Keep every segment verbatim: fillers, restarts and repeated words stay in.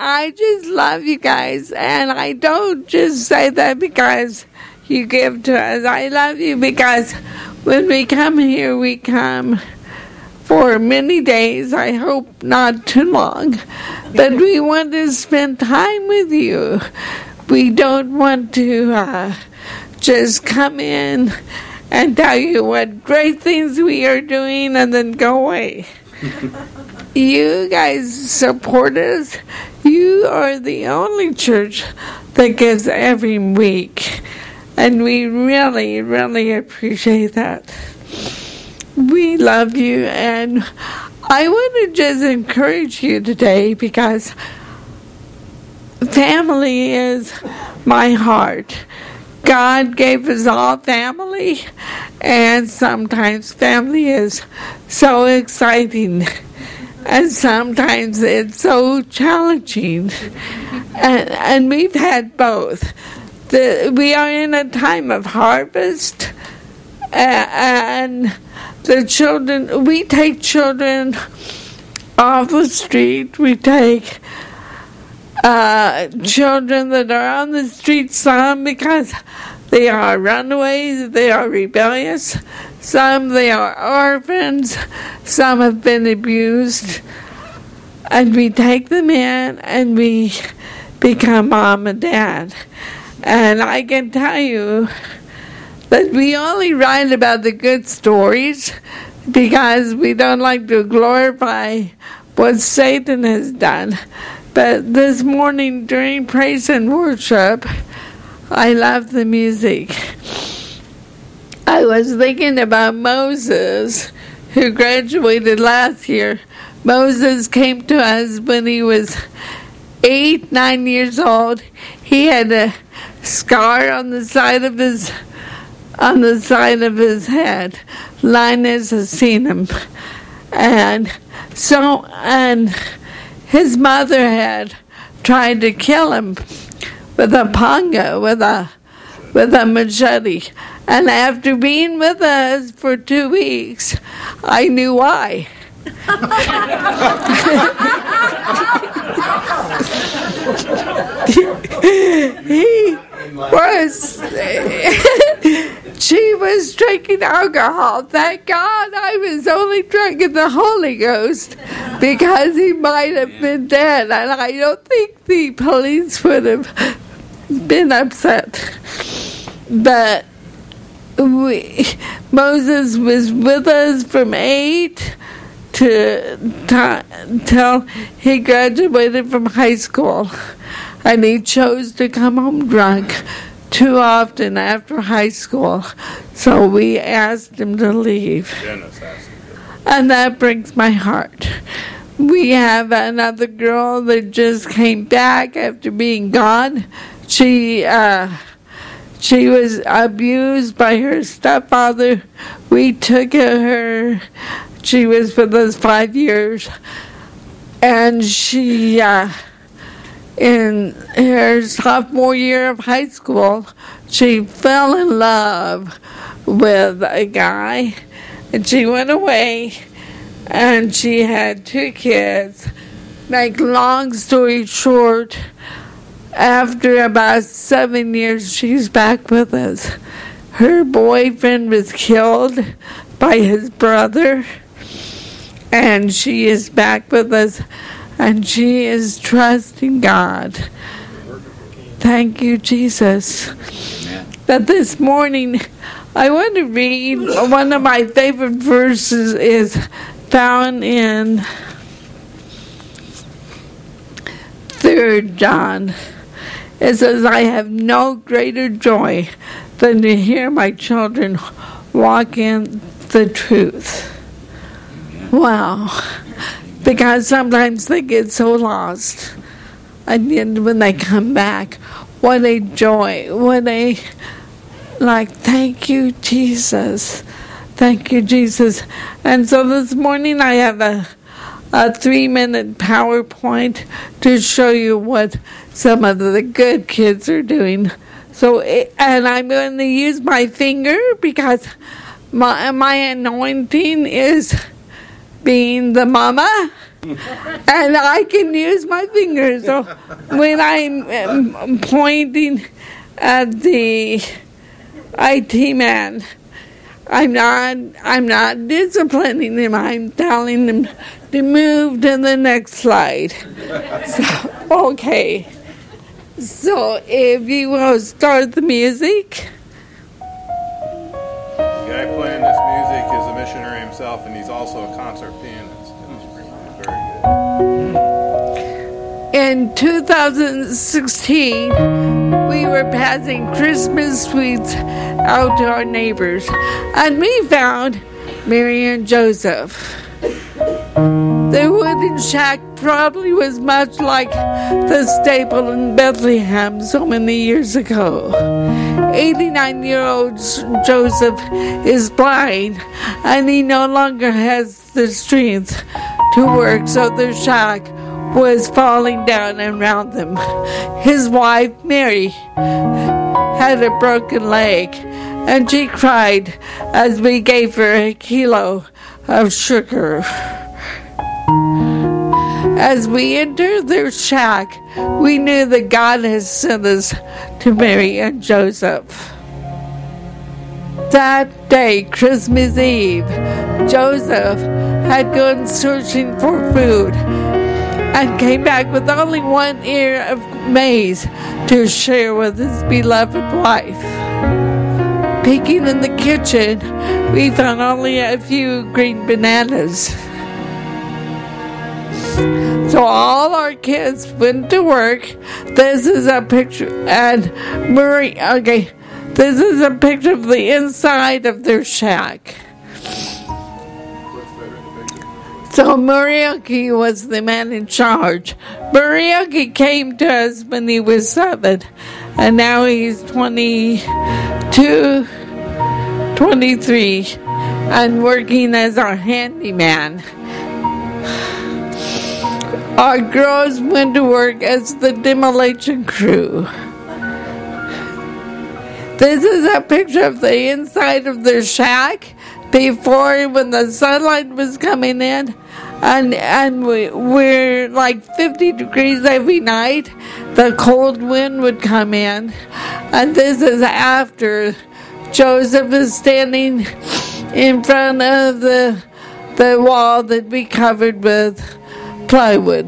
I just love you guys. And I don't just say that because you give to us. I love you because when we come here, we come for many days. I hope not too long. But we want to spend time with you. We don't want to uh, just come in and tell you what great things we are doing and then go away. You guys support us. You are the only church that gives every week. And we really, really appreciate that. We love you. And I want to just encourage you today because family is my heart. God gave us all family, and sometimes family is so exciting, and sometimes it's so challenging, and, and we've had both. The, we are in a time of harvest, uh, and the children, we take children off the street, we take Uh, children that are on the street, some because they are runaways, they are rebellious, some they are orphans, some have been abused, and we take them in and we become mom and dad. And I can tell you that we only write about the good stories because we don't like to glorify what Satan has done. But this morning during praise and worship, I love the music. I was thinking about Moses, who graduated last year. Moses came to us when he was eight, nine years old. He had a scar on the side of his on the side of his head. Linus has seen him, and so and. His mother had tried to kill him with a panga, with a with a machete. And after being with us for two weeks, I knew why. He was she was drinking alcohol. Thank God I was only drinking the Holy Ghost because he might have been dead. And I don't think the police would have been upset. But we, Moses was with us from eight to till he graduated from high school. And he chose to come home drunk too often after high school. So we asked him to leave. And that breaks my heart. We have another girl that just came back after being gone. She uh, she was abused by her stepfather. We took her. She was with us five years. And she... Uh, in her sophomore year of high school, she fell in love with a guy, and she went away, and she had two kids. Make long story short, after about seven years, she's back with us. Her boyfriend was killed by his brother, and she is back with us. And she is trusting God. Thank you, Jesus. But this morning, I want to read one of my favorite verses is found in Third John. It says, I have no greater joy than to hear my children walk in the truth. Wow. Because sometimes they get so lost. And then when they come back, what a joy. What a, like, thank you, Jesus. Thank you, Jesus. And so this morning I have a, a three-minute PowerPoint to show you what some of the good kids are doing. So, and I'm going to use my finger because my, my anointing is being the mama And I can use my fingers. So when I'm um, pointing at the I T man, I'm not I'm not disciplining him. I'm telling him to move to the next slide. So, okay. So if you will start the music. The guy playing this music is a missionary himself, and he's also a concert pianist. Very good. In two thousand sixteen, we were passing Christmas sweets out to our neighbors, and we found Mary and Joseph. The wooden shack probably was much like the stable in Bethlehem so many years ago. eighty-nine-year-old Joseph is blind, and he no longer has the strength to work, so the shack was falling down around them. His wife, Mary, had a broken leg, and she cried as we gave her a kilo of sugar. As we entered their shack, we knew that God had sent us to Mary and Joseph. That day, Christmas Eve, Joseph had gone searching for food and came back with only one ear of maize to share with his beloved wife. Peeking in the kitchen, we found only a few green bananas. So all our kids went to work. This is a picture, and Murray, okay, this is a picture of the inside of their shack. So Muriaki was the man in charge. Muriaki came to us when he was seven, and now he's twenty-two, twenty-three, and working as our handyman. Our girls went to work as the demolition crew. This is a picture of the inside of their shack before, when the sunlight was coming in, and and we, we're like fifty degrees every night. The cold wind would come in, and this is after Joseph is standing in front of the the wall that we covered with plywood.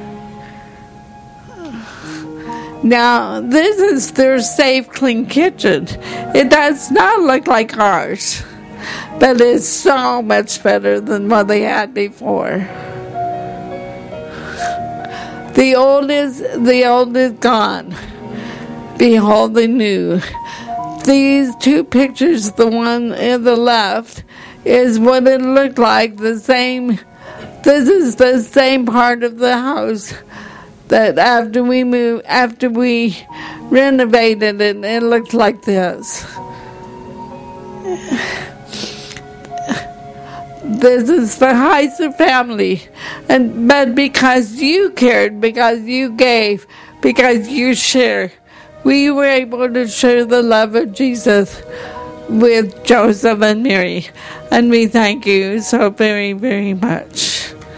Now, this is their safe, clean kitchen. It does not look like ours, but it's so much better than what they had before. The old is, the old is gone. Behold the new. These two pictures, the one in the left, is what it looked like, the same. This is the same part of the house that after we moved, after we renovated it, it looked like this. This is the Heiser family, and but because you cared, because you gave, because you shared, we were able to share the love of Jesus with Joseph and Mary, and we thank you so very, very much.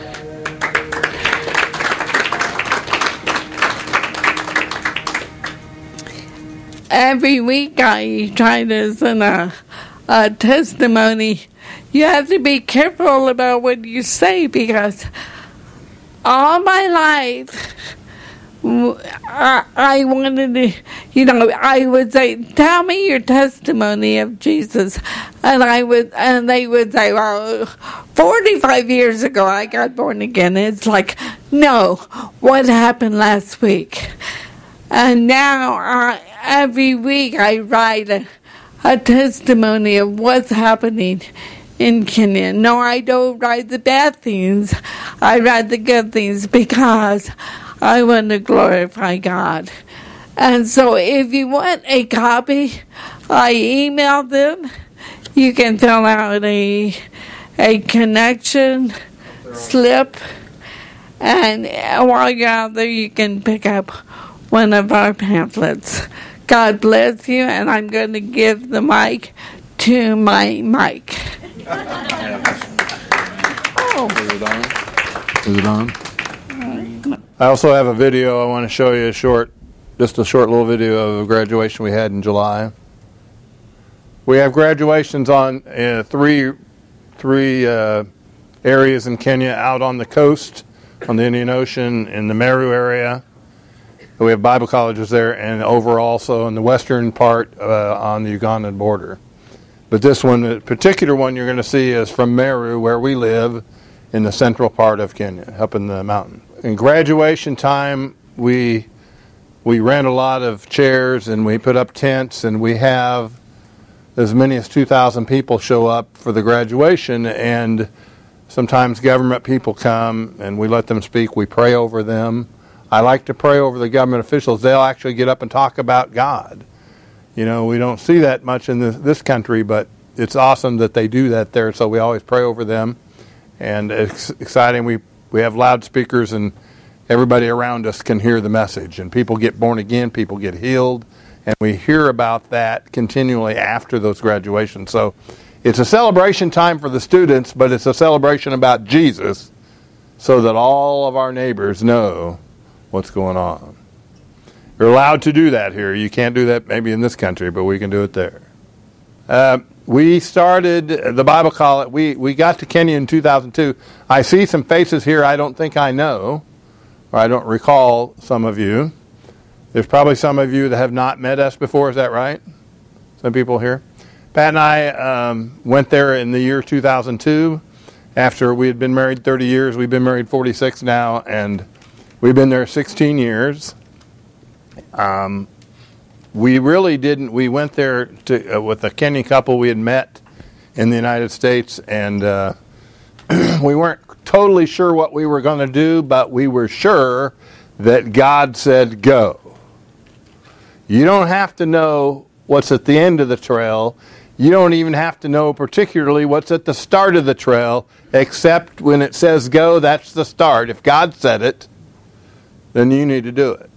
Every week I try to send a, a testimony. You have to be careful about what you say, because all my life I, I wanted to, you know, I would say, tell me your testimony of Jesus. And I would, and they would say, well, forty-five years ago I got born again. It's like, no, what happened last week? And now, I, every week I write a, a testimony of what's happening in Kenya. No, I don't write the bad things. I write the good things because I want to glorify God. And so if you want a copy, I email them. You can fill out a, a connection slip. And while you're out there, you can pick up one of our pamphlets. God bless you, and I'm going to give the mic to my mic. Oh. Is it on? I also have a video I want to show you, a short, just a short little video of a graduation we had in July. We have graduations on uh, three, three uh, areas in Kenya, out on the coast, on the Indian Ocean, in the Meru area. We have Bible colleges there, and over also in the western part uh, on the Ugandan border. But this one, the particular one you're going to see is from Meru, where we live, in the central part of Kenya, up in the mountain. In graduation time, we we rent a lot of chairs and we put up tents, and we have as many as two thousand people show up for the graduation, and sometimes government people come and we let them speak. We pray over them. I like to pray over the government officials. They'll actually get up and talk about God. You know, we don't see that much in this, this country, but it's awesome that they do that there, so we always pray over them. And it's exciting. We, we have loudspeakers, and everybody around us can hear the message. And people get born again, people get healed, and we hear about that continually after those graduations. So it's a celebration time for the students, but it's a celebration about Jesus so that all of our neighbors know what's going on. You're allowed to do that here. You can't do that maybe in this country, but we can do it there. Uh, we started the Bible College. We, we got to Kenya in two thousand two. I see some faces here I don't think I know, or I don't recall some of you. There's probably some of you that have not met us before. Is that right? Some people here. Pat and I um, went there in the year two thousand two. After we had been married thirty years. We've been married forty-six now, and we've been there sixteen years. Um, we really didn't. We went there to, uh, with a Kenyan couple we had met in the United States, and uh, we weren't totally sure what we were going to do, but we were sure that God said go. You don't have to know what's at the end of the trail. You don't even have to know particularly what's at the start of the trail, except when it says go, that's the start. If God said it, then you need to do it.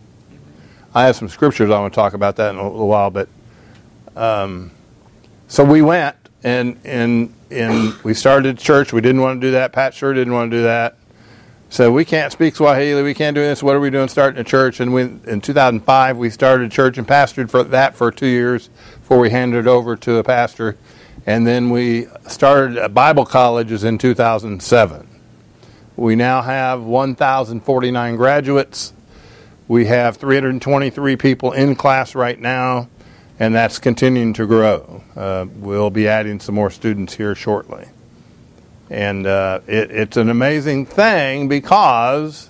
I have some scriptures I want to talk about that in a little while, but um, so we went and and and we started church. We didn't want to do that. Pat sure didn't want to do that. So we can't speak Swahili. We can't do this. What are we doing starting a church? And we, in two thousand five, we started a church and pastored for that for two years before we handed it over to a pastor. And then we started a Bible colleges in two thousand seven. We now have one thousand forty-nine graduates. We have three hundred twenty-three people in class right now, and that's continuing to grow. Uh, we'll be adding some more students here shortly. And uh, it, it's an amazing thing because,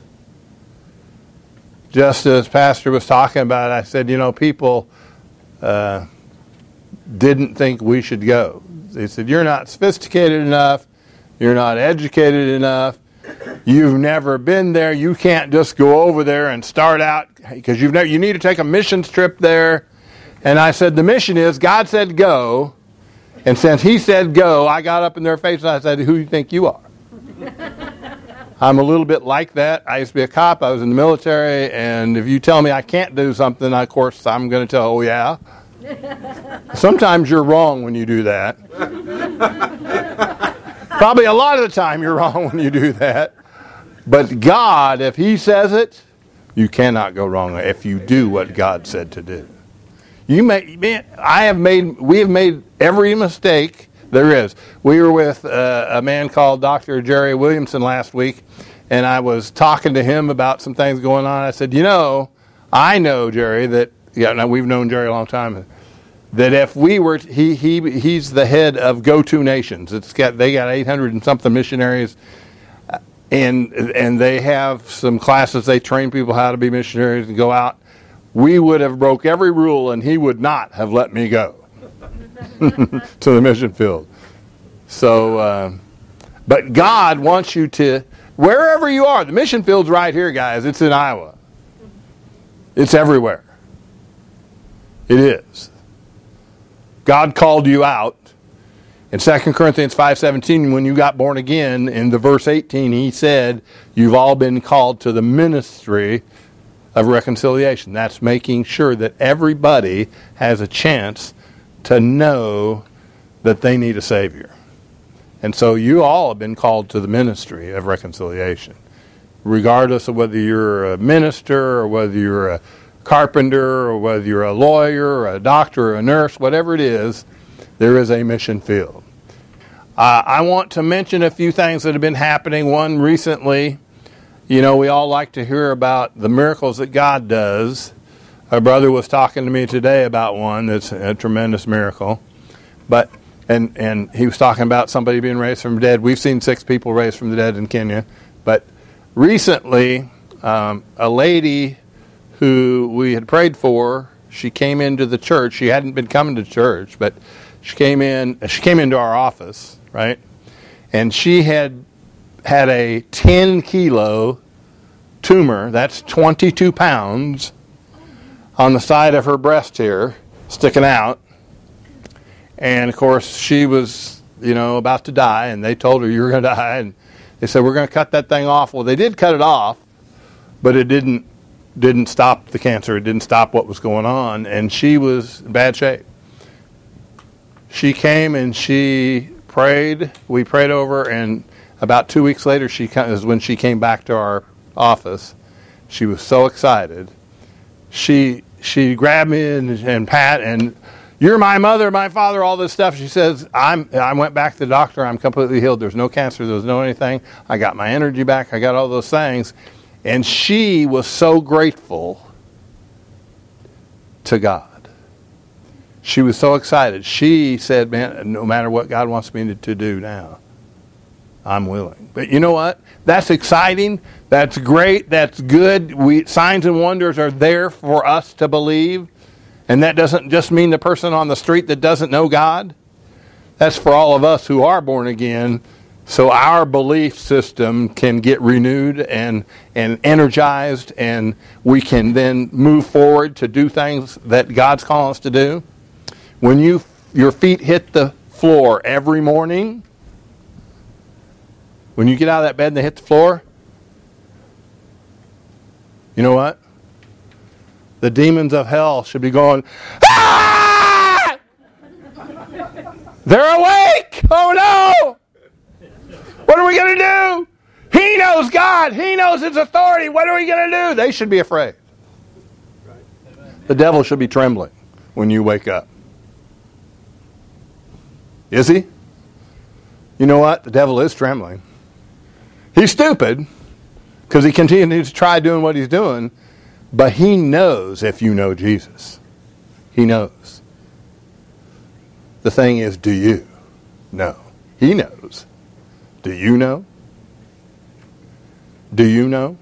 just as Pastor was talking about, I said, you know, people uh, didn't think we should go. They said, you're not sophisticated enough, you're not educated enough, you've never been there, you can't just go over there and start out, because you've never, you need to take a missions trip there. And I said, the mission is, God said go. And since he said go, I got up in their face and I said, who do you think you are? I'm a little bit like that. I used to be a cop. I was in the military. And if you tell me I can't do something, of course, I'm going to tell, oh, yeah. Sometimes you're wrong when you do that. Probably a lot of the time you're wrong when you do that. But God, if he says it, you cannot go wrong if you do what God said to do. You may, I have made, we have made every mistake there is. We were with uh, a man called Doctor Jerry Williamson last week, and I was talking to him about some things going on. I said, you know, I know, Jerry, that, yeah, now we've known Jerry a long time, that if we were, he he he's the head of Go To Nations. It's got, they got eight hundred and something missionaries, and and they have some classes, they train people how to be missionaries and go out. We would have broke every rule, and he would not have let me go to the mission field. So, uh, but God wants you to, wherever you are, the mission field's right here, guys. It's in Iowa. It's everywhere. It is. God called you out. In Second Corinthians five seventeen, when you got born again, in the verse eighteen, he said, you've all been called to the ministry of reconciliation. That's making sure that everybody has a chance to know that they need a Savior. And so you all have been called to the ministry of reconciliation. Regardless of whether you're a minister or whether you're a carpenter or whether you're a lawyer or a doctor or a nurse, whatever it is, there is a mission field. Uh, I want to mention a few things that have been happening. One, recently, you know, we all like to hear about the miracles that God does. A brother was talking to me today about one that's a tremendous miracle. But and and he was talking about somebody being raised from the dead. We've seen six people raised from the dead in Kenya. But recently, um, a lady who we had prayed for, she came into the church. She hadn't been coming to church, but she came in. She came into our office, right? And she had had a ten kilo tumor. That's twenty-two pounds on the side of her breast here, sticking out. And of course, she was, you know, about to die, and they told her, "You're going to die." And they said, "We're going to cut that thing off." Well, they did cut it off, but it didn't didn't stop the cancer. It didn't stop what was going on, and she was in bad shape. She came and she prayed. We prayed over, and about two weeks later, she is when she came back to our office. She was so excited. She she grabbed me and, and Pat and, "You're my mother, my father," all this stuff. She says, I'm, I went back to the doctor. I'm completely healed. There's no cancer. There's no anything. I got my energy back. I got all those things. And she was so grateful to God. She was so excited. She said, "Man, no matter what God wants me to, to do now, I'm willing." But you know what? That's exciting. That's great. That's good. We, signs and wonders are there for us to believe. And that doesn't just mean the person on the street that doesn't know God. That's for all of us who are born again, so our belief system can get renewed and, and energized, and we can then move forward to do things that God's calling us to do. When you your feet hit the floor every morning, when you get out of that bed and they hit the floor, you know what? The demons of hell should be going, "Ah! They're awake! Oh no! What are we going to do? He knows God. He knows His authority. What are we going to do?" They should be afraid. The devil should be trembling when you wake up. Is he? You know what? The devil is trembling. He's stupid because he continues to try doing what he's doing. But he knows if you know Jesus. He knows. The thing is, do you know? He knows. Do you know? Do you know?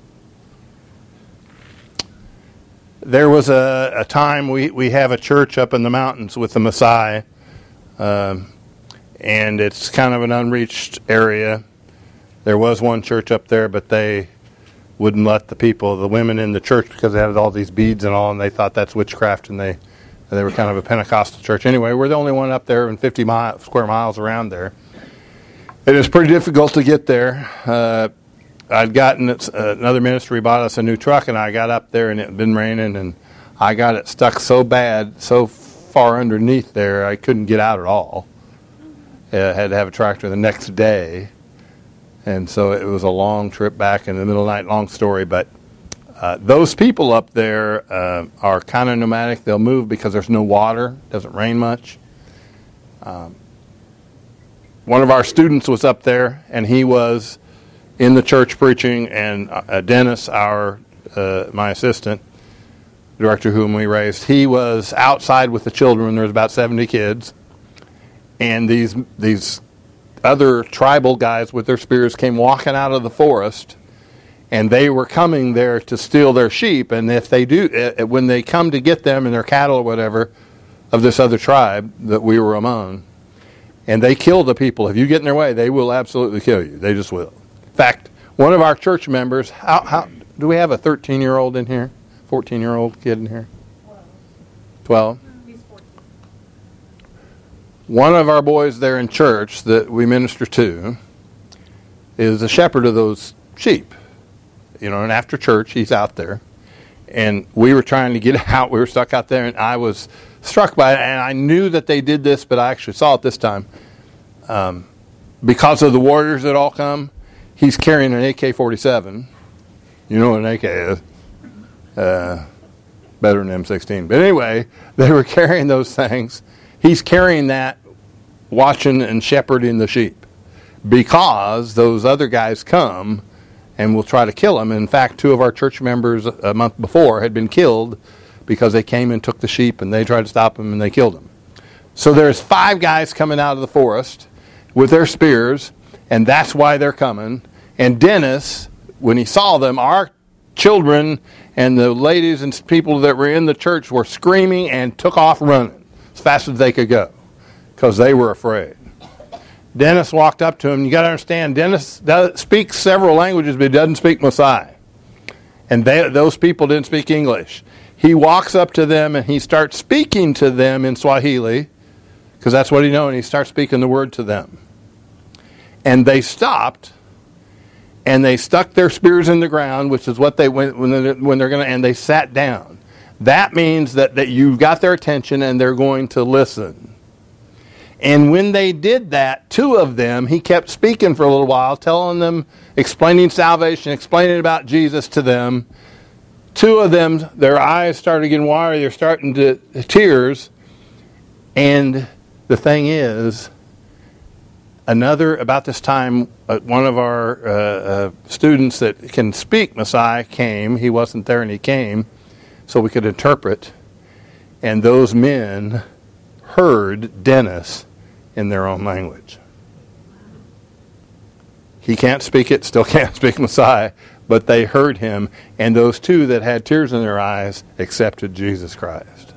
There was a, a time we, we have a church up in the mountains with the Messiah. Um, and it's kind of an unreached area. There was one church up there, but they wouldn't let the people, the women in the church, because they had all these beads and all, and they thought that's witchcraft, and they they were kind of a Pentecostal church. Anyway, we're the only one up there in fifty mile, square miles around there. It is pretty difficult to get there. Uh, I'd gotten, uh, another ministry bought us a new truck, and I got up there, and it had been raining, and I got it stuck so bad, so far underneath there, I couldn't get out at all. I had to have a tractor the next day. And so it was a long trip back in the middle of the night, long story. But uh, those people up there uh, are kind of nomadic. They'll move because there's no water. It doesn't rain much. Um, one of our students was up there, and he was in the church preaching. And uh, Dennis, our uh, my assistant director whom we raised, he was outside with the children. There was about seventy kids. And these these... other tribal guys with their spears came walking out of the forest, and they were coming there to steal their sheep. And if they do, uh, when they come to get them and their cattle or whatever of this other tribe that we were among, and they kill the people, if you get in their way, they will absolutely kill you. They just will. In fact, one of our church members, how, how do we have a thirteen-year-old in here? fourteen-year-old kid in here? twelve. One of our boys there in church that we minister to is a shepherd of those sheep. You know, and after church, he's out there. And we were trying to get out. We were stuck out there, and I was struck by it. And I knew that they did this, but I actually saw it this time. Um, because of the warriors that all come, he's carrying an A K forty-seven. You know what an A K is. Uh, better than M sixteen. But anyway, they were carrying those things. He's carrying that, watching and shepherding the sheep. Because those other guys come and will try to kill him. In fact, two of our church members a month before had been killed because they came and took the sheep and they tried to stop him and they killed him. So there's five guys coming out of the forest with their spears, and that's why they're coming. And Dennis, when he saw them, our children and the ladies and people that were in the church were screaming and took off running as fast as they could go because they were afraid. Dennis walked up to him. You got to understand, Dennis does, speaks several languages, but he doesn't speak Maasai. And they, those people didn't speak English. He walks up to them and he starts speaking to them in Swahili, because that's what he knows, and he starts speaking the word to them. And they stopped, and they stuck their spears in the ground, which is what they went when they're, when they're going to, and they sat down. That means that, that you've got their attention and they're going to listen. And when they did that, two of them, he kept speaking for a little while, telling them, explaining salvation, explaining about Jesus to them. Two of them, their eyes started getting watery, they're starting to tears. And the thing is, another, about this time, uh, one of our uh, uh, students that can speak Maasai came. He wasn't there and he came so we could interpret. And those men heard Dennis in their own language. He can't speak it, still can't speak Maasai, but they heard him. And those two that had tears in their eyes accepted Jesus Christ.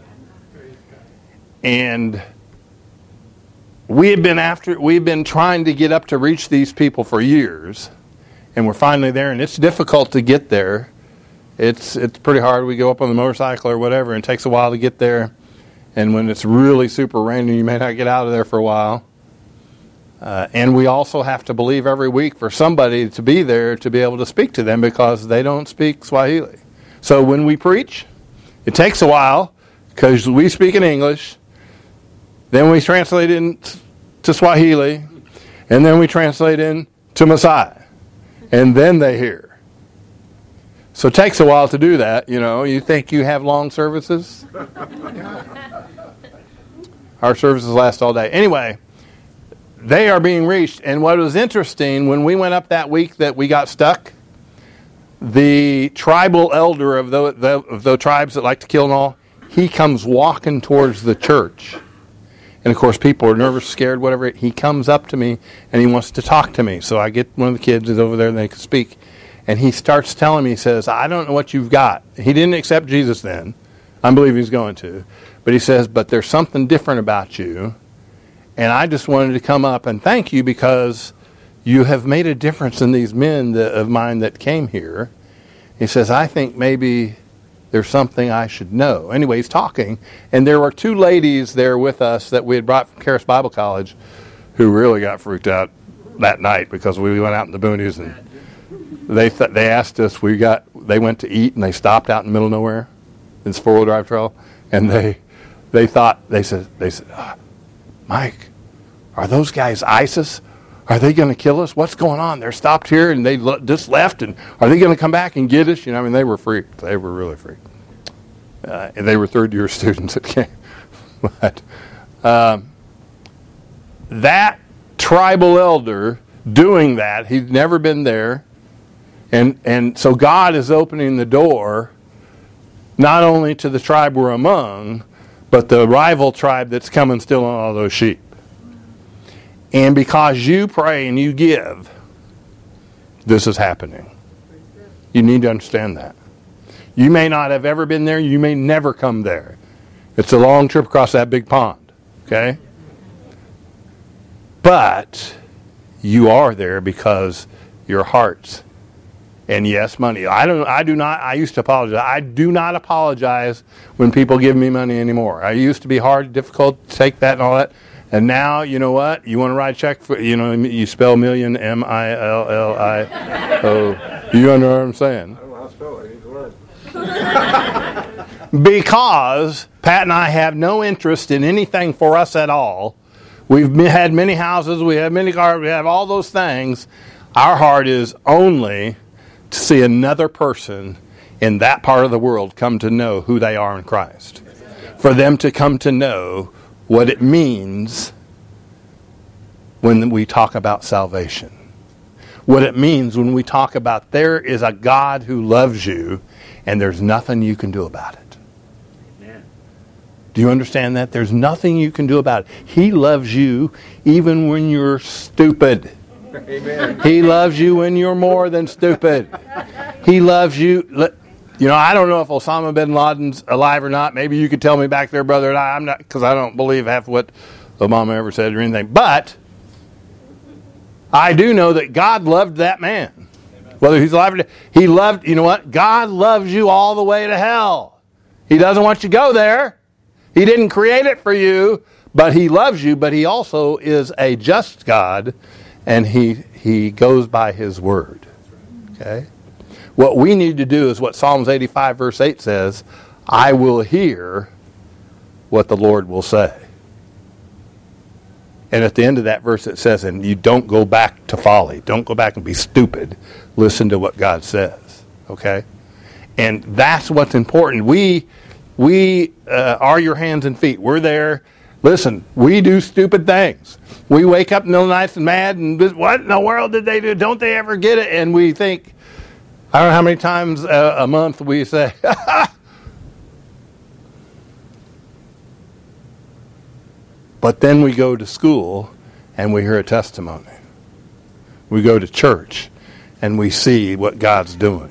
And we have been after, we've been trying to get up to reach these people for years, and we're finally there. And it's difficult to get there. It's it's pretty hard. We go up on the motorcycle or whatever, and it takes a while to get there. And when it's really super rainy, you may not get out of there for a while. Uh, and we also have to believe every week for somebody to be there to be able to speak to them because they don't speak Swahili. So when we preach, it takes a while because we speak in English. Then we translate into Swahili, and then we translate into Maasai, and then they hear. So it takes a while to do that, you know. You think you have long services? Our services last all day. Anyway, they are being reached, and what was interesting, when we went up that week that we got stuck, the tribal elder of the, the, of the tribes that like to kill and all, he comes walking towards the church. And, of course, people are nervous, scared, whatever. He comes up to me, and he wants to talk to me. So I get one of the kids is over there, and they can speak. And he starts telling me, he says, I don't know what you've got. He didn't accept Jesus then. I believe he's going to. But he says, but there's something different about you. And I just wanted to come up and thank you because you have made a difference in these men that, of mine that came here. He says, I think maybe there's something I should know. Anyway, he's talking, and there were two ladies there with us that we had brought from Charis Bible College who really got freaked out that night because we went out in the boonies, and they th- they asked us, we got, they went to eat, and they stopped out in the middle of nowhere, in this four-wheel drive trail, and they they thought, they said, they said, ah, Mike, are those guys ISIS? Are they going to kill us? What's going on? They're stopped here and they le- just left, and are they going to come back and get us? You know, I mean, they were freaked. They were really freaked. Uh, and they were third-year students that came. But um, that tribal elder doing that, he'd never been there, and and so God is opening the door not only to the tribe we're among, but the rival tribe that's coming still on all those sheep. And because you pray and you give, this is happening. You need to understand that. You may not have ever been there. You may never come there. It's a long trip across that big pond. Okay? But you are there because your hearts, and yes, money. I don't. I do not. I used to apologize. I do not apologize when people give me money anymore. I used to be hard, difficult to take that and all that. And now, you know what? You want to write a check for, you know, you spell million, M I L L I O. You understand what I'm saying? I don't know how to spell it. I need to learn. Because Pat and I have no interest in anything for us at all. We've had many houses, we have many cars, we have all those things. Our heart is only to see another person in that part of the world come to know who they are in Christ. For them to come to know what it means when we talk about salvation. What it means when we talk about there is a God who loves you and there's nothing you can do about it. Amen. Do you understand that? There's nothing you can do about it. He loves you even when you're stupid. Amen. He loves you when you're more than stupid. He loves you. You know, I don't know if Osama bin Laden's alive or not. Maybe you could tell me back there, brother. I'm not, because I don't believe half what Obama ever said or anything. But I do know that God loved that man. Amen. Whether he's alive or dead. He loved, you know what? God loves you all the way to hell. He doesn't want you to go there. He didn't create it for you, but he loves you. But he also is a just God, and he he goes by his word. Okay? What we need to do is what Psalms eighty-five verse eight says, I will hear what the Lord will say. And at the end of that verse it says, and you don't go back to folly. Don't go back and be stupid. Listen to what God says. Okay? And that's what's important. We we uh, are your hands and feet. We're there. Listen, we do stupid things. We wake up in the middle of the night and mad and what in the world did they do? Don't they ever get it? And we think, I don't know how many times a, a month we say, but then we go to school and we hear a testimony. We go to church and we see what God's doing.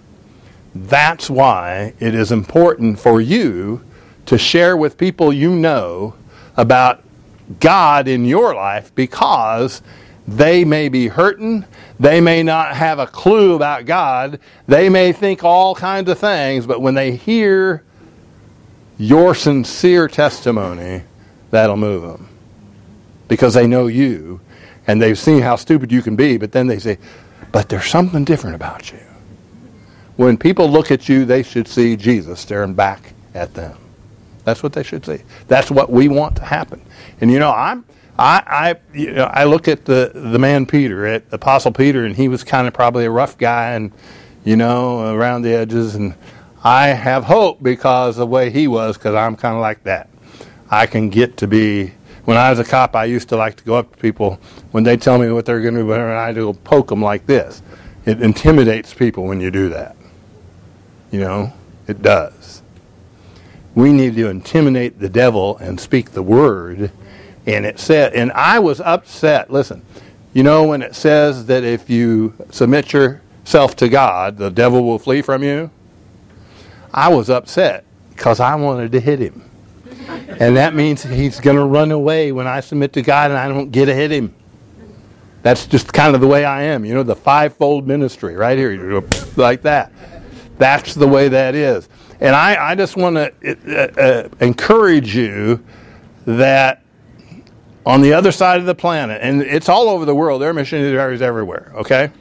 That's why it is important for you to share with people you know about God in your life, because they may be hurting. They may not have a clue about God. They may think all kinds of things, but when they hear your sincere testimony, that'll move them. Because they know you, and they've seen how stupid you can be, but then they say, but there's something different about you. When people look at you, they should see Jesus staring back at them. That's what they should see. That's what we want to happen. And you know, I'm I, I, you know, I look at the, the man Peter, at Apostle Peter, and he was kind of probably a rough guy and, you know, around the edges. And I have hope because of the way he was, because I'm kind of like that. I can get to be, when I was a cop, I used to like to go up to people when they tell me what they're going to do, and I do poke them like this. It intimidates people when you do that. You know, it does. We need to intimidate the devil and speak the word. And it said, and I was upset. Listen, you know when it says that if you submit yourself to God, the devil will flee from you? I was upset because I wanted to hit him. And that means he's going to run away when I submit to God and I don't get to hit him. That's just kind of the way I am. You know, the fivefold ministry right here, you do like that. That's the way that is. And I, I just want to uh, uh, encourage you that on the other side of the planet, and it's all over the world, there are missionaries everywhere, okay?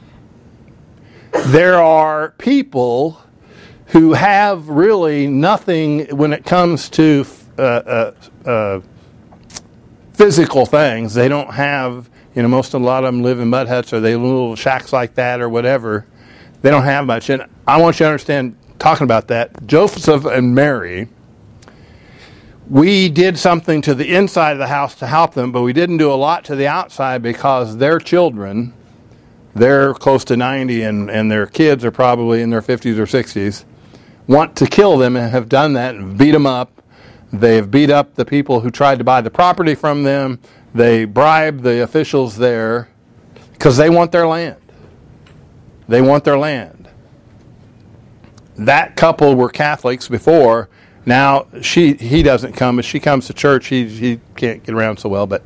There are people who have really nothing when it comes to uh, uh, uh, physical things. They don't have, you know, most of a lot of them live in mud huts or they little shacks like that or whatever. They don't have much. And I want you to understand, talking about that, Joseph and Mary, we did something to the inside of the house to help them, but we didn't do a lot to the outside because their children, they're close to ninety and, and their kids are probably in their fifties or sixties, want to kill them and have done that and beat them up. They've beat up the people who tried to buy the property from them. They bribe the officials there because they want their land. They want their land. That couple were Catholics before. Now, she he doesn't come. If she comes to church, he, he can't get around so well. But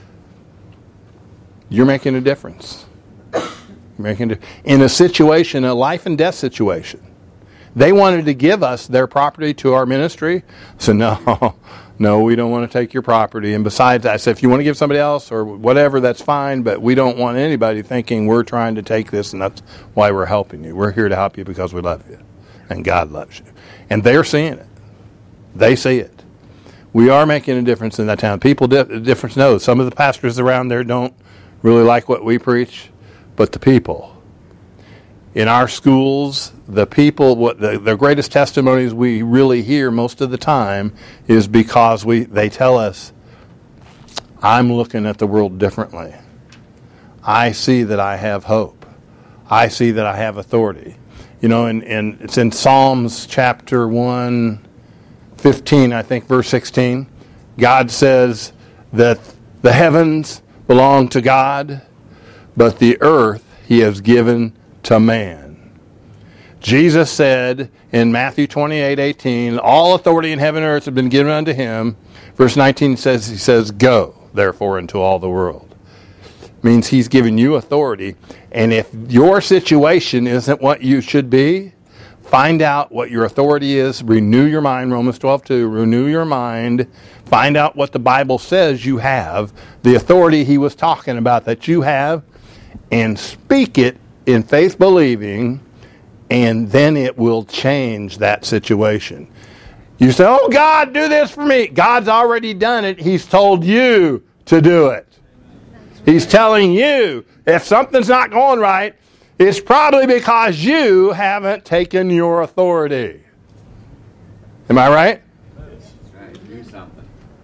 you're making a difference. You're making a, in a situation, a life and death situation. They wanted to give us their property to our ministry. So, no, no, we don't want to take your property. And besides, I said, if you want to give somebody else or whatever, that's fine. But we don't want anybody thinking we're trying to take this, and that's why we're helping you. We're here to help you because we love you. And God loves you. And they're seeing it. They see it. We are making a difference in that town. People di- difference know. Some of the pastors around there don't really like what we preach, but the people. In our schools, the people, what the, the greatest testimonies we really hear most of the time is because we they tell us, I'm looking at the world differently. I see that I have hope. I see that I have authority. You know, and, and it's in Psalms chapter one fifteen, I think, verse sixteen. God says that the heavens belong to God, but the earth he has given to man. Jesus said in Matthew twenty-eight eighteen, all authority in heaven and earth have been given unto him. Verse nineteen says, he says, go, therefore, into all the world. Means he's given you authority. And if your situation isn't what you should be, find out what your authority is. Renew your mind, Romans twelve two. Renew your mind. Find out what the Bible says you have, the authority he was talking about that you have, and speak it in faith believing, and then it will change that situation. You say, oh, God, do this for me. God's already done it. He's told you to do it. He's telling you, if something's not going right, it's probably because you haven't taken your authority. Am I right? That's right. Do something.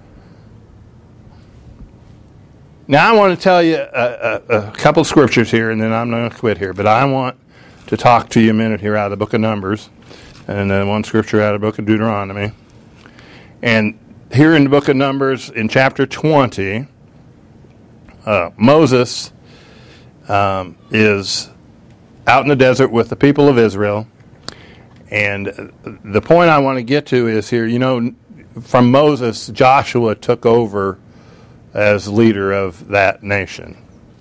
Now I want to tell you a, a, a couple scriptures here, and then I'm going to quit here. But I want to talk to you a minute here out of the book of Numbers, and then one scripture out of the book of Deuteronomy. And here in the book of Numbers, in chapter twenty, uh, Moses um, is out in the desert with the people of Israel. And the point I want to get to is here, you know, from Moses, Joshua took over as leader of that nation.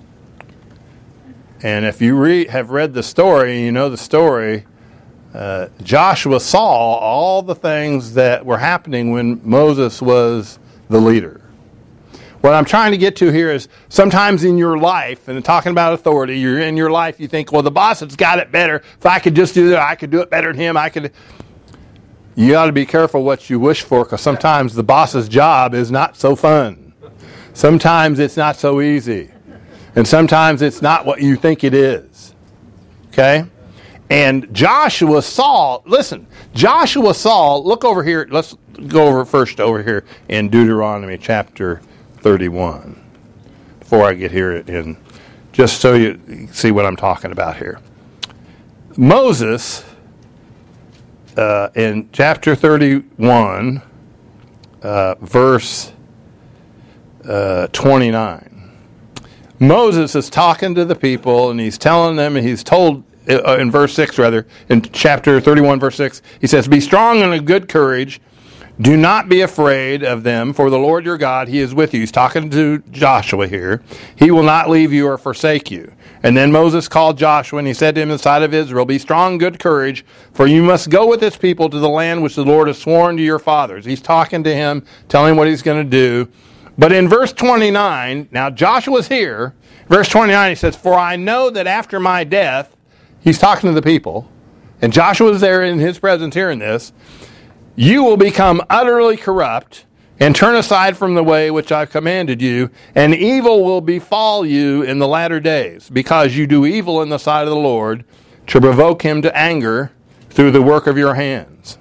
And if you re- have read the story, you know the story, uh, Joshua saw all the things that were happening when Moses was the leader. What I'm trying to get to here is sometimes in your life, and talking about authority, you're in your life, you think, well, the boss has got it better. If I could just do that, I could do it better than him. I could. You ought to be careful what you wish for, because sometimes the boss's job is not so fun. Sometimes it's not so easy. And sometimes it's not what you think it is. Okay? And Joshua saw, listen, Joshua saw, look over here, let's go over first over here in Deuteronomy chapter thirty-one. Before I get here in, just so you see what I'm talking about here. Moses, uh, in chapter thirty-one, uh, verse uh, twenty-nine. Moses is talking to the people, and he's telling them, and he's told, uh, in verse six rather, in chapter thirty-one, verse six, he says, be strong and of good courage. Do not be afraid of them, for the Lord your God, he is with you. He's talking to Joshua here. He will not leave you or forsake you. And then Moses called Joshua, and he said to him in the sight of Israel, be strong, good courage, for you must go with this people to the land which the Lord has sworn to your fathers. He's talking to him, telling him what he's going to do. But in verse twenty-nine, now Joshua's here. Verse twenty-nine, he says, for I know that after my death, he's talking to the people, and Joshua's there in his presence hearing this, you will become utterly corrupt and turn aside from the way which I've commanded you, and evil will befall you in the latter days, because you do evil in the sight of the Lord to provoke him to anger through the work of your hands.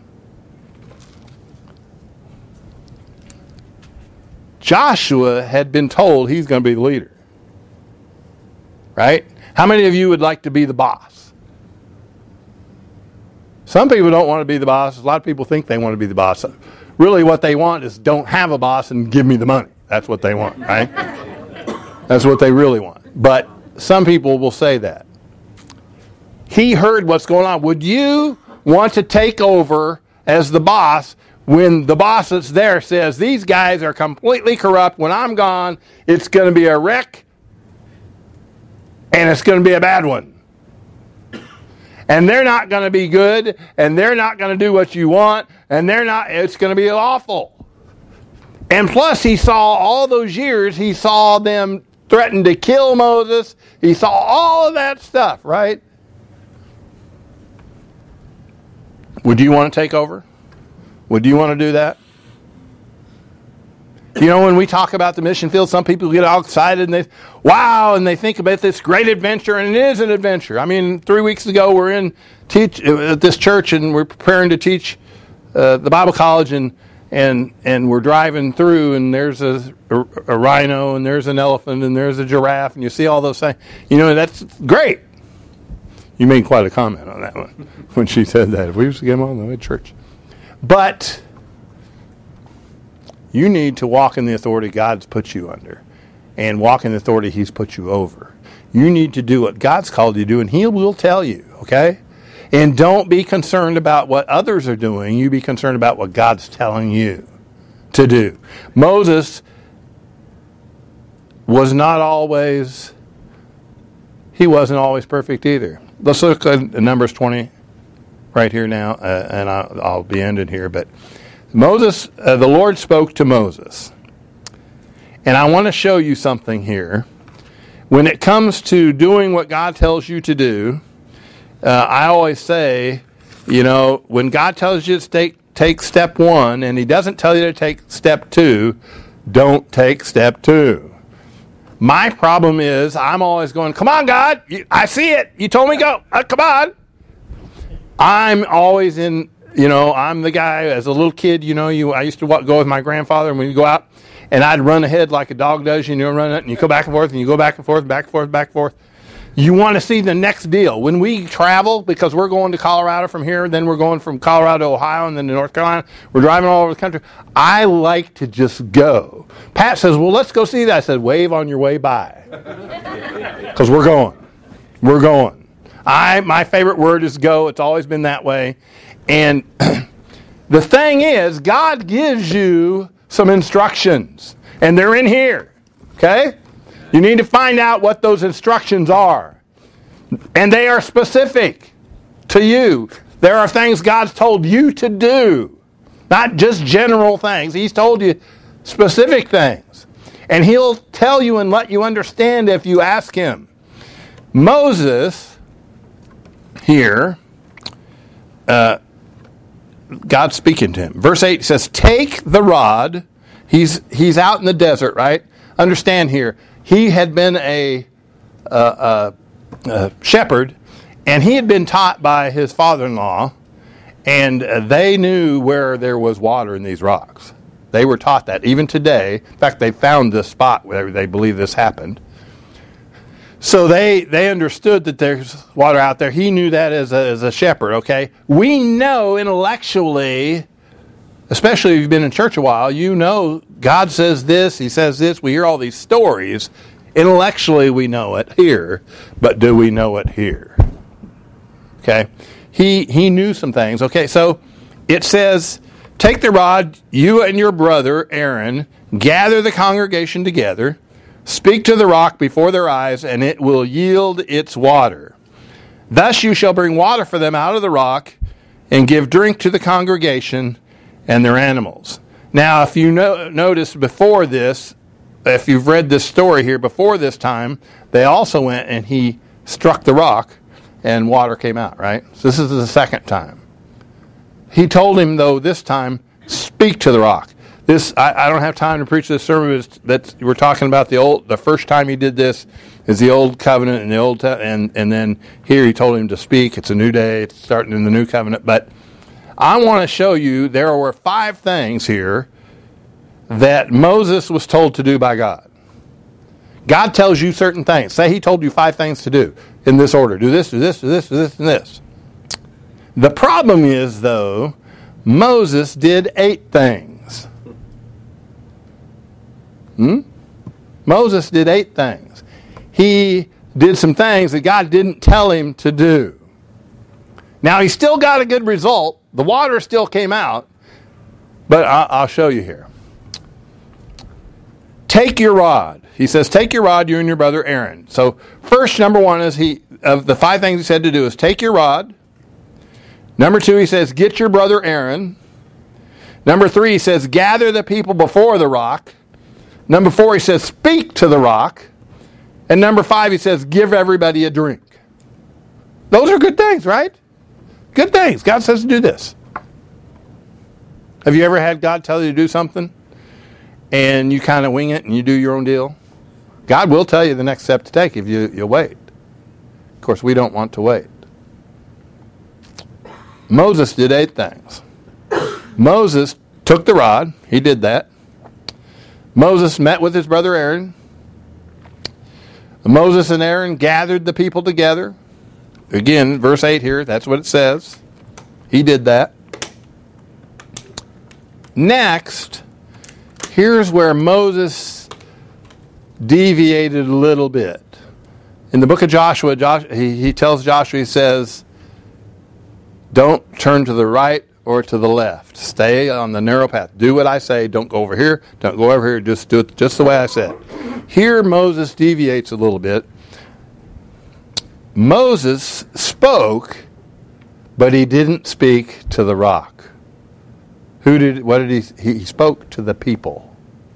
Joshua had been told he's going to be the leader. Right? How many of you would like to be the boss? Some people don't want to be the boss. A lot of people think they want to be the boss. Really what they want is don't have a boss and give me the money. That's what they want, right? That's what they really want. But some people will say that. He heard what's going on. Would you want to take over as the boss when the boss that's there says, these guys are completely corrupt. When I'm gone, it's going to be a wreck, and it's going to be a bad one. And they're not going to be good, and they're not going to do what you want, and they're not, it's going to be awful. And plus, he saw all those years, he saw them threaten to kill Moses. He saw all of that stuff, right? Would you want to take over? Would you want to do that? You know, when we talk about the mission field, some people get all excited and they, wow, and they think about this great adventure, and it is an adventure. I mean, three weeks ago we're in teach at this church and we're preparing to teach uh, the Bible college, and and and we're driving through, and there's a, a, a rhino, and there's an elephant, and there's a giraffe, and you see all those things. You know, that's great. You made quite a comment on that one when she said that. If we used to get them on the way to church. But you need to walk in the authority God's put you under and walk in the authority He's put you over. You need to do what God's called you to do, and He will tell you, okay? And don't be concerned about what others are doing. You be concerned about what God's telling you to do. Moses was not always, he wasn't always perfect either. Let's look at Numbers twenty right here now, uh, and I'll, I'll be ending here. But Moses, uh, the Lord spoke to Moses. And I want to show you something here. When it comes to doing what God tells you to do, uh, I always say, you know, when God tells you to take, take step one and He doesn't tell you to take step two, don't take step two. My problem is I'm always going, come on, God, you, I see it. You told me go. Uh, come on. I'm always in, you know, I'm the guy as a little kid, you know, you. I used to walk, go with my grandfather, and we'd go out, and I'd run ahead like a dog does, you know, run it, and you go back and forth, and you go back and forth, back and forth, back and forth. You want to see the next deal. When we travel, because we're going to Colorado from here, then we're going from Colorado to Ohio, and then to North Carolina, we're driving all over the country. I like to just go. Pat says, well, let's go see that. I said, wave on your way by. Because we're going. We're going. I my favorite word is go. It's always been that way. And the thing is, God gives you some instructions. And they're in here. Okay? You need to find out what those instructions are. And they are specific to you. There are things God's told you to do. Not just general things. He's told you specific things. And He'll tell you and let you understand if you ask Him. Moses, here, uh, God's speaking to him. Verse eight says, take the rod. He's, he's out in the desert, right? Understand here. He had been a, a, a, a shepherd, and he had been taught by his father-in-law, and they knew where there was water in these rocks. They were taught that. Even today, in fact, they found this spot where they believe this happened. So they, they understood that there's water out there. He knew that as a, as a shepherd, okay? We know intellectually, especially if you've been in church a while, you know God says this, He says this. We hear all these stories. Intellectually, we know it here, but do we know it here? Okay? He he knew some things. Okay, so it says, take the rod, you and your brother Aaron, gather the congregation together, speak to the rock before their eyes, and it will yield its water. Thus you shall bring water for them out of the rock, and give drink to the congregation and their animals. Now, if you no- notice before this, if you've read this story here, before this time, they also went and he struck the rock and water came out, right? So this is the second time. He told him, though, this time, speak to the rock. This I, I don't have time to preach this sermon that we're talking about. The old, the first time he did this is the old covenant and the old, te- and and then here he told him to speak. It's a new day. It's starting in the new covenant, but I want to show you there were five things here that Moses was told to do by God. God tells you certain things. Say He told you five things to do in this order. Do this, do this, do this, do this, and this. The problem is, though, Moses did eight things. Hmm? Moses did eight things. He did some things that God didn't tell him to do. Now, he still got a good result. The water still came out, but I'll show you here. Take your rod. He says, take your rod, you and your brother Aaron. So first, number one is he of the five things he said to do is take your rod. Number two, he says, get your brother Aaron. Number three, he says, gather the people before the rock. Number four, he says, speak to the rock. And number five, he says, give everybody a drink. Those are good things, right? Good things. God says to do this. Have you ever had God tell you to do something and you kind of wing it and you do your own deal, God will tell you the next step to take if you, you wait. Of course, we don't want to wait. Moses did eight things. Moses took the rod. He did that. Moses met with his brother Aaron. Moses and Aaron gathered the people together. Again, verse eight here, that's what it says. He did that. Next, here's where Moses deviated a little bit. In the book of Joshua, Josh, he, he tells Joshua, he says, don't turn to the right or to the left. Stay on the narrow path. Do what I say. Don't go over here. Don't go over here. Just do it just the way I said. Here Moses deviates a little bit. Moses spoke, but he didn't speak to the rock. Who did? What did he? He spoke to the people.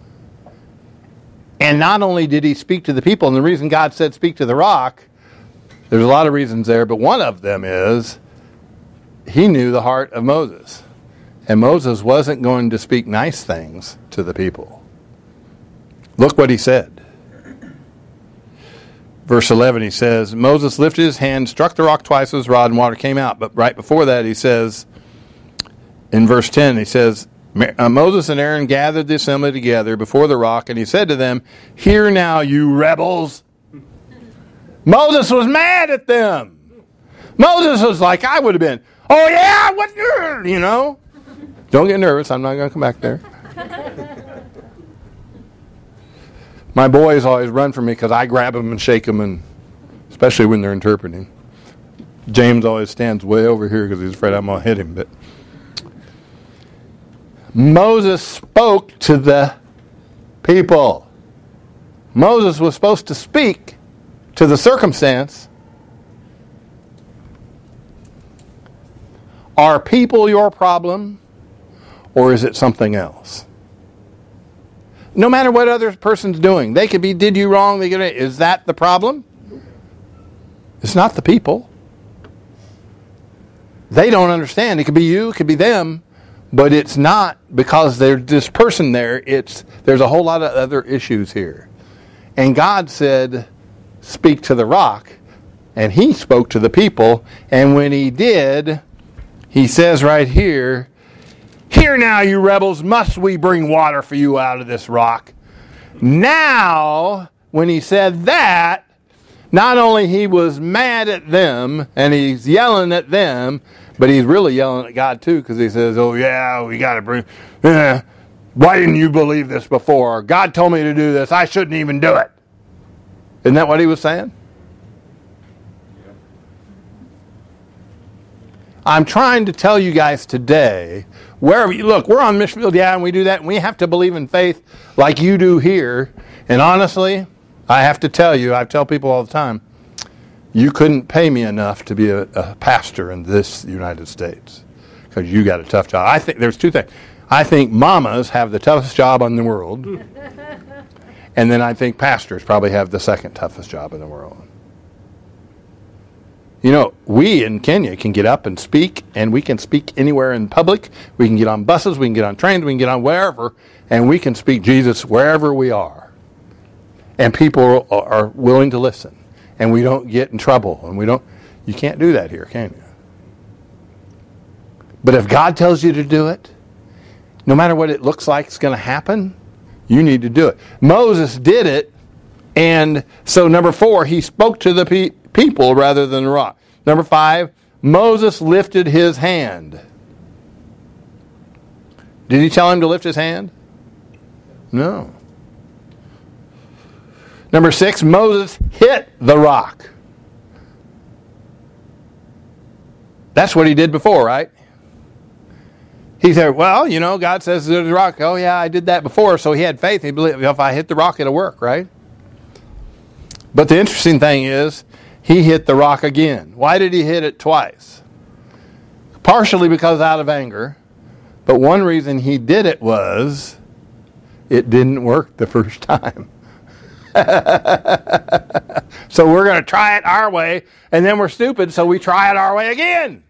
And not only did he speak to the people, and the reason God said speak to the rock, there's a lot of reasons there, but one of them is he knew the heart of Moses. And Moses wasn't going to speak nice things to the people. Look what he said. Verse eleven, he says, Moses lifted his hand, struck the rock twice with his rod, and water came out. But right before that, he says, in verse ten, he says, Moses and Aaron gathered the assembly together before the rock, and he said to them, hear now, you rebels. Moses was mad at them. Moses was like, I would have been, oh yeah, what, you know. Don't get nervous, I'm not going to come back there. My boys always run from me because I grab them and shake them, and especially when they're interpreting. James always stands way over here because he's afraid I'm going to hit him. But Moses spoke to the people. Moses was supposed to speak to the circumstance. Are people your problem, or is it something else? No matter what other person's doing, they could be, did you wrong, they could, is that the problem? It's not the people. They don't understand. It could be you, it could be them, but it's not because there's this person there. It's there's a whole lot of other issues here. And God said, speak to the rock, and he spoke to the people, and when he did, he says right here, hear now, you rebels, must we bring water for you out of this rock? Now, when he said that, not only he was mad at them, and he's yelling at them, but he's really yelling at God too, because he says, oh yeah, we got to bring, eh, why didn't you believe this before? God told me to do this, I shouldn't even do it. Isn't that what he was saying? I'm trying to tell you guys today, wherever you look, we're on Mission Field, yeah, and we do that, and we have to believe in faith like you do here. And honestly, I have to tell you, I tell people all the time, you couldn't pay me enough to be a, a pastor in this United States because you got a tough job. I think there's two things. I think mamas have the toughest job in the world, and then I think pastors probably have the second toughest job in the world. You know, we in Kenya can get up and speak, and we can speak anywhere in public. We can get on buses, we can get on trains, we can get on wherever, and we can speak Jesus wherever we are. And people are willing to listen, and we don't get in trouble, and we don't, you can't do that here, can you? But if God tells you to do it, no matter what it looks like it's going to happen, you need to do it. Moses did it, and so number four, he spoke to the people. people rather than the rock. Number five, Moses lifted his hand. Did he tell him to lift his hand? No. Number six, Moses hit the rock. That's what he did before, right? He said, well, you know, God says there's a rock. Oh, yeah, I did that before. So he had faith. He believed if I hit the rock, it'll work, right? But the interesting thing is, he hit the rock again. Why did he hit it twice? Partially because out of anger. But one reason he did it was it didn't work the first time. So we're going to try it our way, and then we're stupid, so we try it our way again.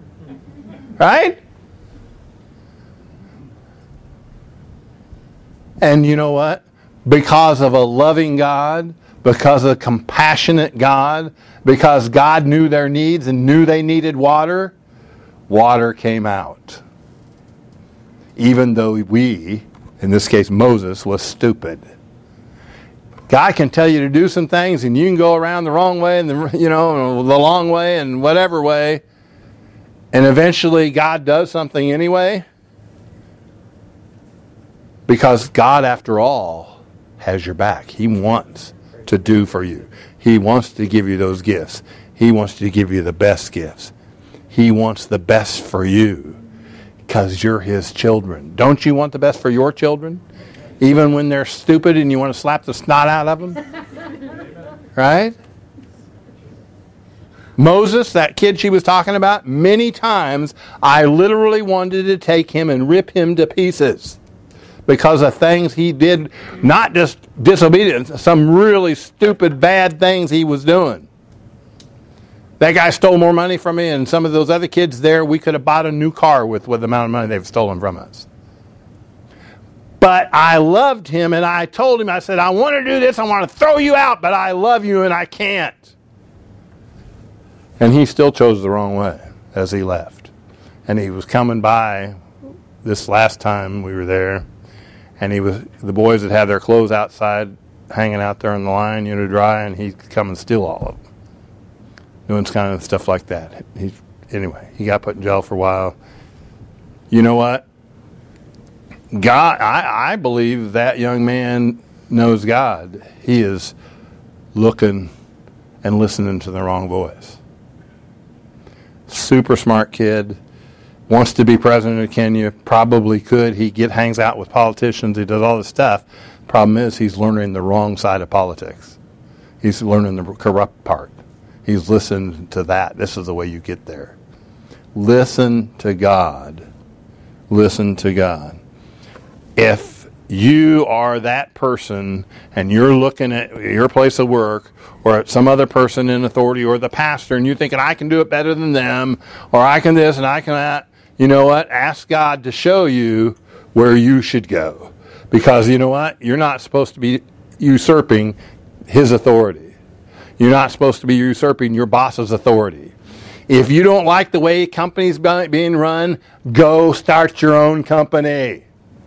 Right? And you know what? Because of a loving God, because of a compassionate God, because God knew their needs and knew they needed water, water came out. Even though we, in this case Moses, was stupid. God can tell you to do some things and you can go around the wrong way and the, you know, the long way and whatever way, and eventually God does something anyway. Because God, after all, has your back. He wants to do for you. He wants to give you those gifts. He wants to give you the best gifts. He wants the best for you because you're His children. Don't you want the best for your children? Even when they're stupid and you want to slap the snot out of them? Right? Moses, that kid she was talking about, many times I literally wanted to take him and rip him to pieces. Because of things he did, not just disobedience, some really stupid, bad things he was doing. That guy stole more money from me, and some of those other kids there, we could have bought a new car with, with the amount of money they've stolen from us. But I loved him, and I told him, I said, I want to do this, I want to throw you out, but I love you, and I can't. And he still chose the wrong way as he left. And he was coming by this last time we were there. And he was the boys that had their clothes outside, hanging out there in the line, you know, to dry, and he'd come and steal all of them. Doing kind of stuff like that. He, anyway, he got put in jail for a while. You know what? God, I, I believe that young man knows God. He is looking and listening to the wrong voice. Super smart kid. Wants to be president of Kenya, probably could. He get hangs out with politicians. He does all this stuff. Problem is, he's learning the wrong side of politics. He's learning the corrupt part. He's listening to that. This is the way you get there. Listen to God. Listen to God. If you are that person and you're looking at your place of work or at some other person in authority or the pastor and you're thinking, I can do it better than them, or I can this and I can that, you know what? Ask God to show you where you should go. Because you know what? You're not supposed to be usurping His authority. You're not supposed to be usurping your boss's authority. If you don't like the way companies being run, go start your own company.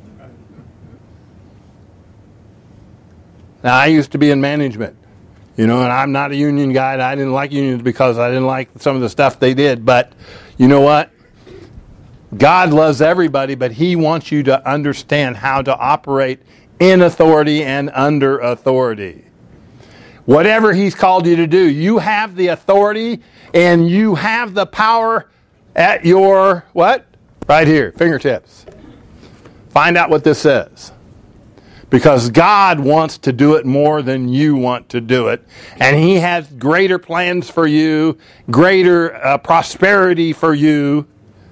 Now, I used to be in management, you know, and I'm not a union guy, and I didn't like unions because I didn't like some of the stuff they did. But you know what? God loves everybody, but He wants you to understand how to operate in authority and under authority. Whatever He's called you to do, you have the authority and you have the power at your, what? Right here, fingertips. Find out what this says. Because God wants to do it more than you want to do it. And He has greater plans for you, greater uh, prosperity for you.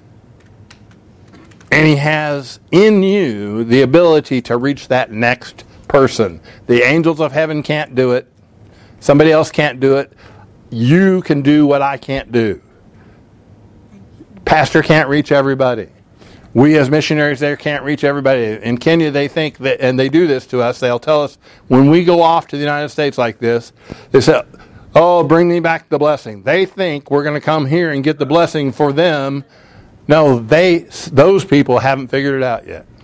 And He has in you the ability to reach that next person. The angels of heaven can't do it. Somebody else can't do it. You can do what I can't do. Pastor can't reach everybody. We as missionaries there can't reach everybody. In Kenya they think that, and they do this to us, they'll tell us when we go off to the United States like this, they say, oh, bring me back the blessing. They think we're going to come here and get the blessing for them. No, they those people haven't figured it out yet.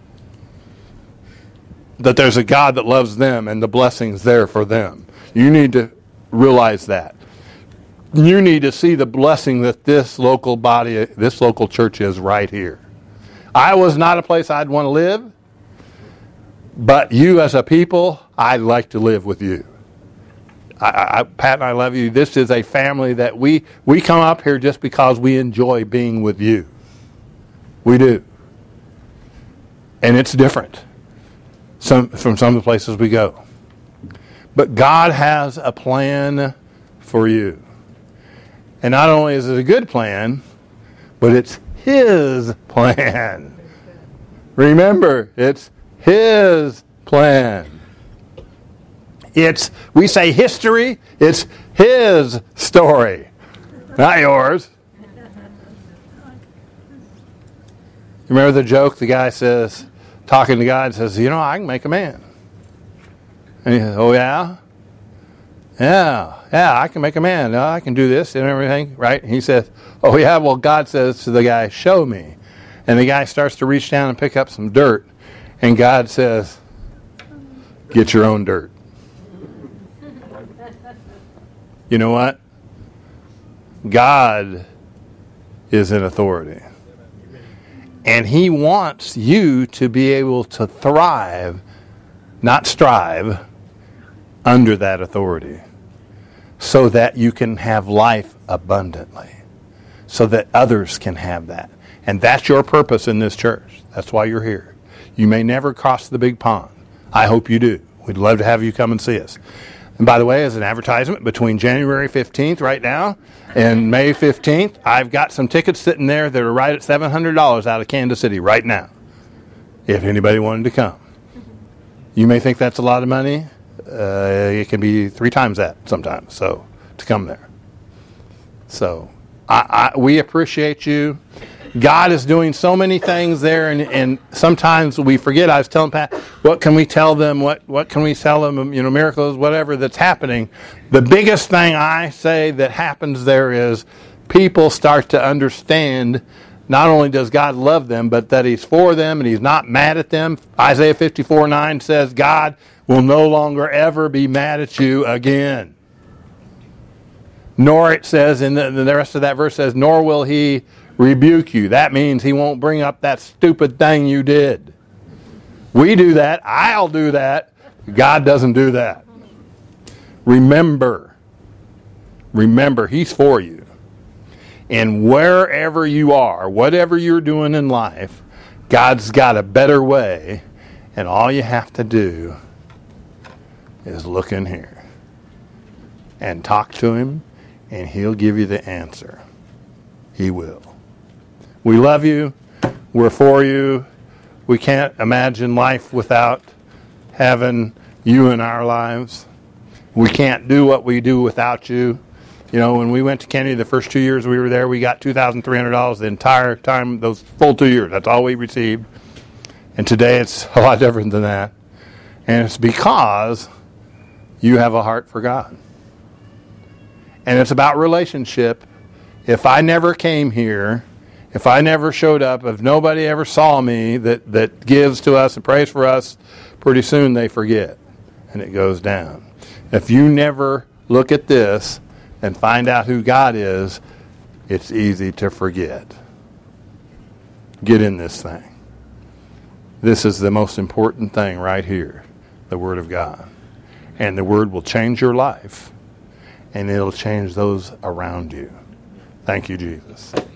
That there's a God that loves them and the blessing's there for them. You need to realize that. You need to see the blessing that this local body, this local church is right here. Iowa is not a place I'd want to live, but you as a people, I'd like to live with you. I, I, Pat and I love you. This is a family that we, we come up here just because we enjoy being with you. We do. And it's different some, from some of the places we go. But God has a plan for you. And not only is it a good plan, but it's His plan. Remember, it's His plan. It's, we say history, it's His story, not yours. Remember the joke? The guy says, talking to God, says, you know, I can make a man. And he says, oh, yeah? Yeah, yeah, I can make a man. Uh, I can do this and everything, right? And he says, oh, yeah, well, God says to the guy, show me. And the guy starts to reach down and pick up some dirt. And God says, get your own dirt. You know what? God is in authority. And he wants you to be able to thrive, not strive, under that authority, so that you can have life abundantly, so that others can have that. And that's your purpose in this church. That's why you're here. You may never cross the big pond. I hope you do. We'd love to have you come and see us. And by the way, as an advertisement, between January fifteenth right now and May fifteenth, I've got some tickets sitting there that are right at seven hundred dollars out of Kansas City right now, if anybody wanted to come. You may think that's a lot of money. Uh, it can be three times that sometimes, so to come there. So I, I, we appreciate you. God is doing so many things there, and, and sometimes we forget. I was telling Pat, what can we tell them? What what can we tell them? You know, miracles, whatever that's happening. The biggest thing I say that happens there is people start to understand not only does God love them, but that he's for them and he's not mad at them. Isaiah fifty-four nine says God will no longer ever be mad at you again. Nor, it says, in the, the rest of that verse says, nor will he rebuke you. That means he won't bring up that stupid thing you did. We do that. I'll do that. God doesn't do that. Remember. Remember, he's for you. And wherever you are, whatever you're doing in life, God's got a better way. And all you have to do is look in here and talk to him, and he'll give you the answer. He will. We love you. We're for you. We can't imagine life without having you in our lives. We can't do what we do without you. You know, when we went to Kennedy the first two years we were there, we got two thousand three hundred dollars the entire time, those full two years. That's all we received. And today it's a lot different than that. And it's because you have a heart for God. And it's about relationship. If I never came here, if I never showed up, if nobody ever saw me that, that gives to us and prays for us, pretty soon they forget. And it goes down. If you never look at this and find out who God is, it's easy to forget. Get in this thing. This is the most important thing right here, the Word of God. And the Word will change your life, and it'll change those around you. Thank you, Jesus.